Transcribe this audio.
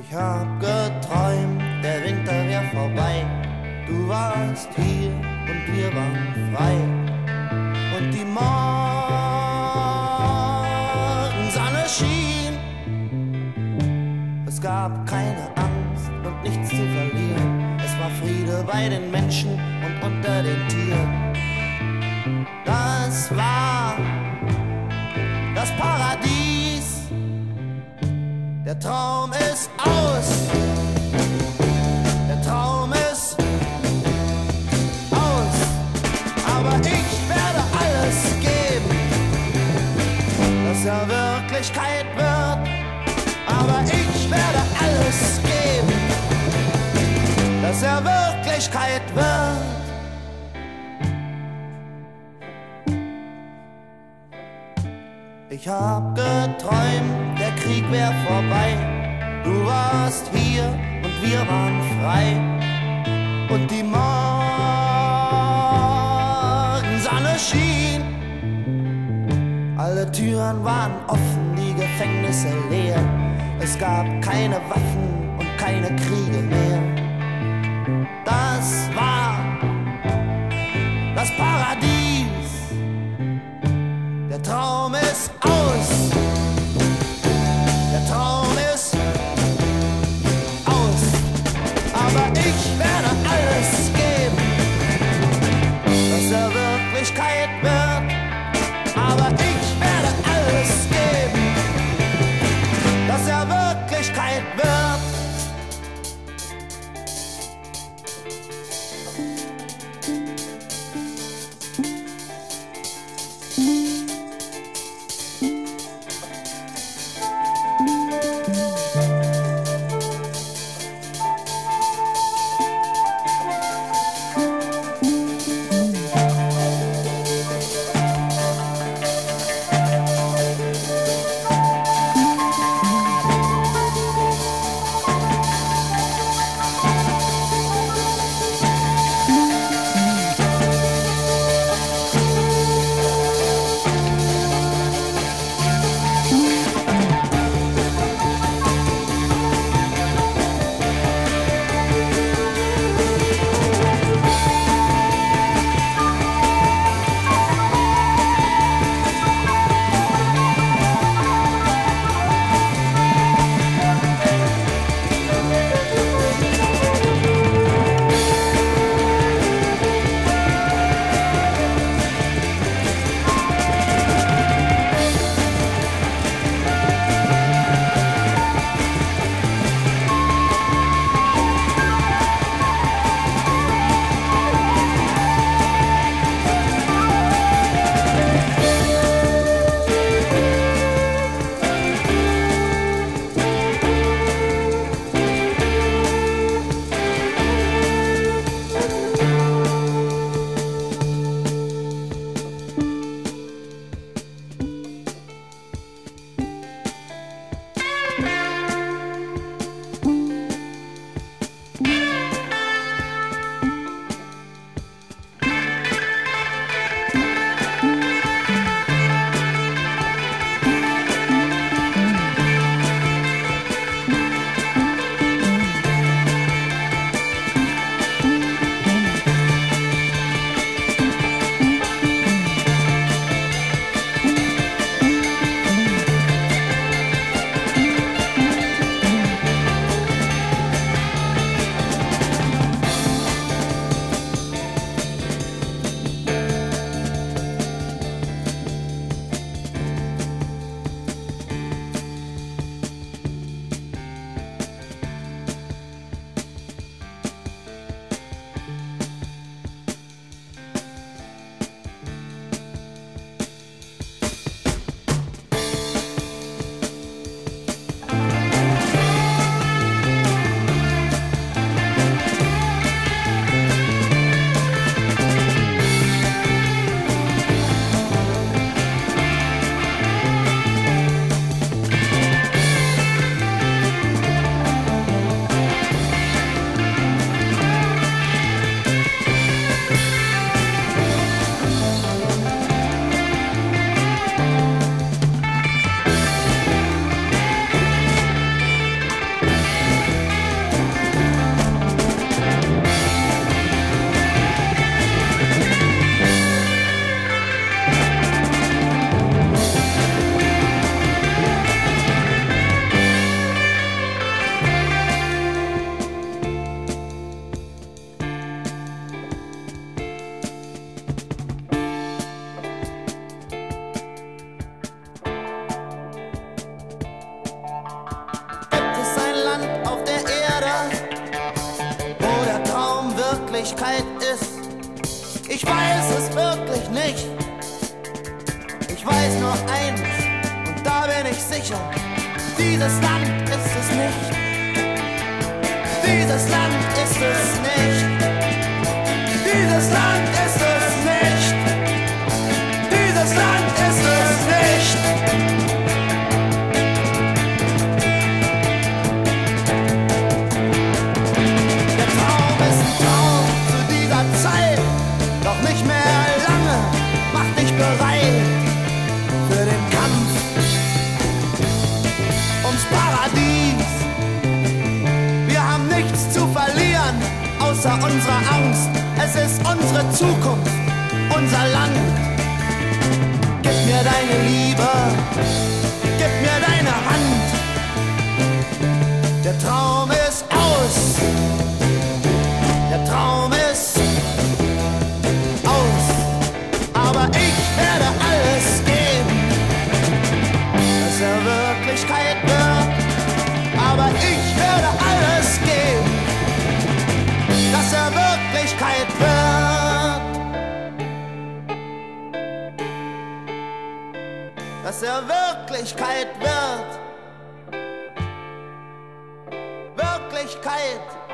Ich hab geträumt, der Winter wär vorbei. Du warst hier und wir waren frei. Und die Morgensonne schien. Es gab keine Angst und nichts zu verlieren. Es war Friede bei den Menschen und unter den Tieren. Das war das Paradies. Der Traum ist aus. Der Traum ist aus. Aber ich werde alles geben, dass er Wirklichkeit wird. Aber ich werde alles geben, dass er Wirklichkeit wird. Ich hab geträumt, der Krieg wär vorbei. Du warst hier und wir waren frei. Und die Morgensonne schien. Alle Türen waren offen, die Gefängnisse leer. Es gab keine Waffen und keine Kriege mehr. Das war das Paradies. Der Traum ist aus. Der Traum ist aus. Aber ich werde alles geben, dass er Wirklichkeit wird. Aber ich werde alles geben, dass er Wirklichkeit wird. Wirklichkeit ist. Ich weiß es wirklich nicht. Ich weiß nur eins, und da bin ich sicher: dieses Land ist es nicht. Dieses Land ist es nicht. Dieses Land ist es nicht. Dieses Land ist es nicht. Der Traum ist ein Traum zu dieser Zeit, doch nicht mehr lange. Mach dich bereit für den Kampf ums Paradies. Wir haben nichts zu verlieren, außer unserer Angst. Es ist unsere Zukunft, unser Land. Gib mir deine Liebe, gib mir deine Hand. Der Traum ist aus, der Traum ist aus. Aber ich werde alles geben, dass er Wirklichkeit wird. Aber ich werde alles geben, dass er Wirklichkeit wird. Dass er Wirklichkeit wird. Wirklichkeit.